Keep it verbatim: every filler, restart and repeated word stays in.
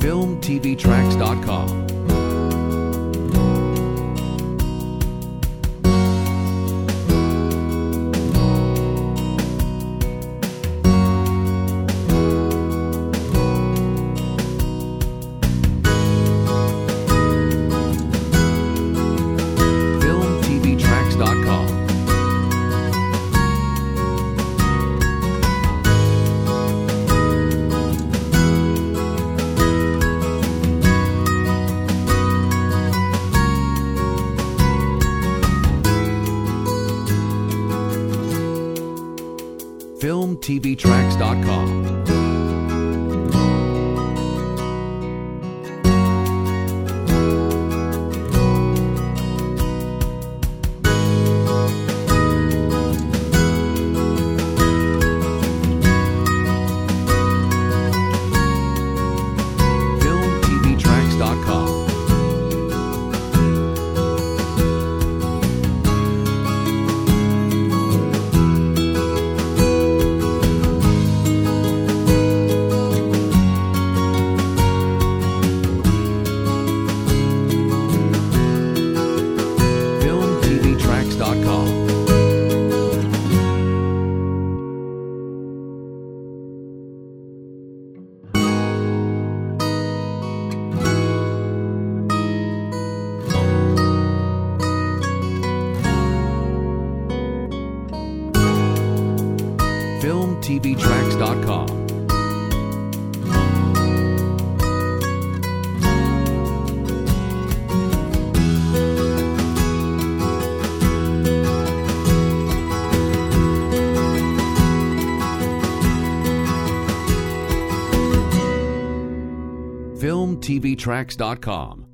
film t v tracks dot com. film t v tracks dot com. film t v tracks dot com. film t v tracks dot com. film t v tracks dot com. film t v tracks dot com. film t v tracks dot com.